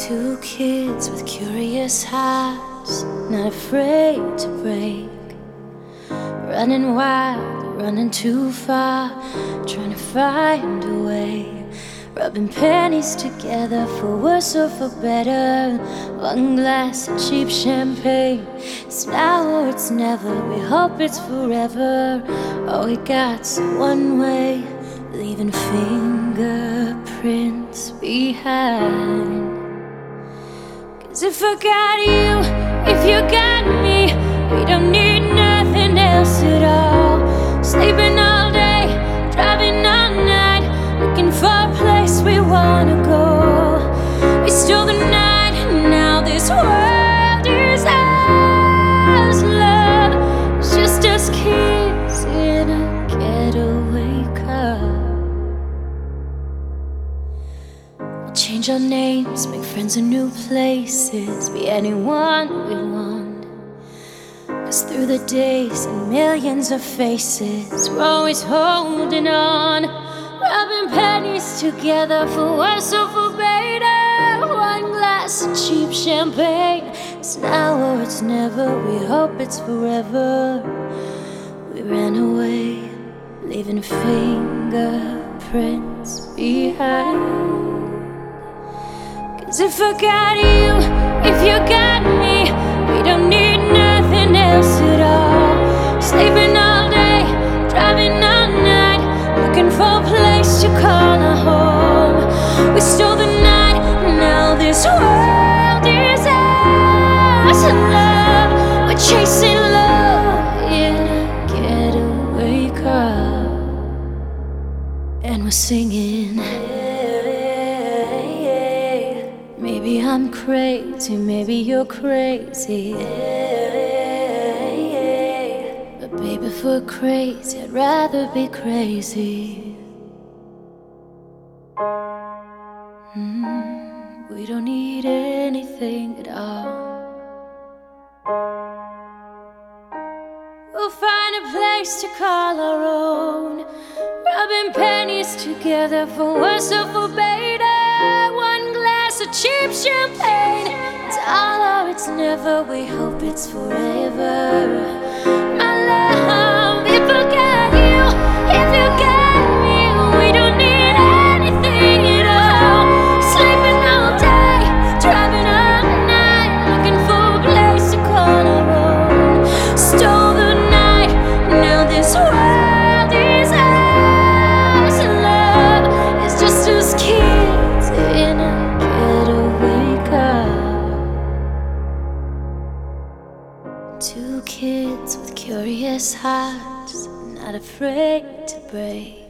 Two kids with curious hearts, not afraid to break. Running wild, running too far, trying to find a way. Rubbing pennies together for worse or for better. One glass of cheap champagne. It's now or it's never, we hope it's forever. All we got's one way, leaving fingerprints behind. 'Cause if I got you, if you got me, we don't need nothing else at all. Sleeping all day, driving all night, looking for a place we wanna go. We stole the night, now this world is ours. Love, it's just us kids in a getaway car. We'll change our names, make friends in new places, be anyone we want. 'Cause through the days and millions of faces, we're always holding on. Rubbing pennies together for worse or for better. One glass of cheap champagne. It's now or it's never, we hope it's forever. We ran away, leaving fingerprints behind. 'Cause if I got you, if you got me, we don't need nothing else at all. Sleeping all day, driving all night, looking for a place to call a home. We stole the night, now this world is ours. Love, we're chasing love in a getaway car, and we're singing. Maybe I'm crazy, maybe you're crazy. But baby, if we're crazy, I'd rather be crazy. We don't need anything at all. We'll find a place to call our own. Rubbing pennies together for worse or for better. One glass of cheap champagne. It's all or it's never, we hope it's forever. My love, if I got you, if you got me, we don't need anything at all. Sleeping all day, driving all night, looking for a place to call our own. Stole the night, now this world is ours. Love is just us kids in a getaway car. Two kids with curious hearts, not afraid to break.